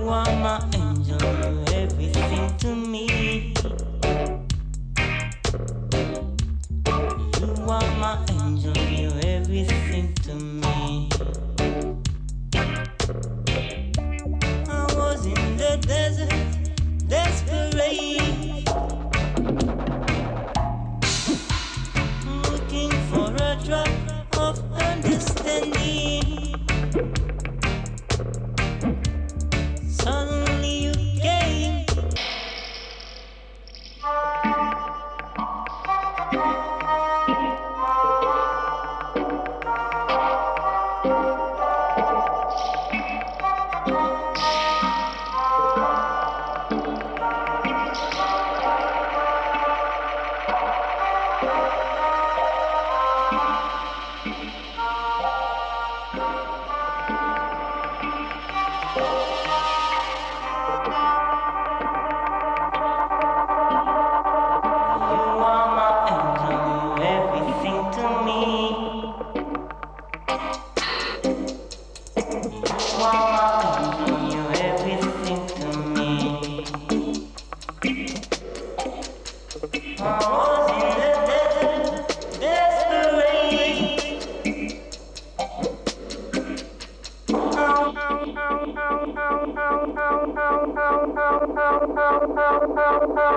are my angel, you everything to me. You are my angel, you everything to me. I was in the desert, desperate, looking for a drop of understanding. Suddenly you came. You are my angel, you everything to me. You are my angel, you everything to me. I was in the desert, desperate.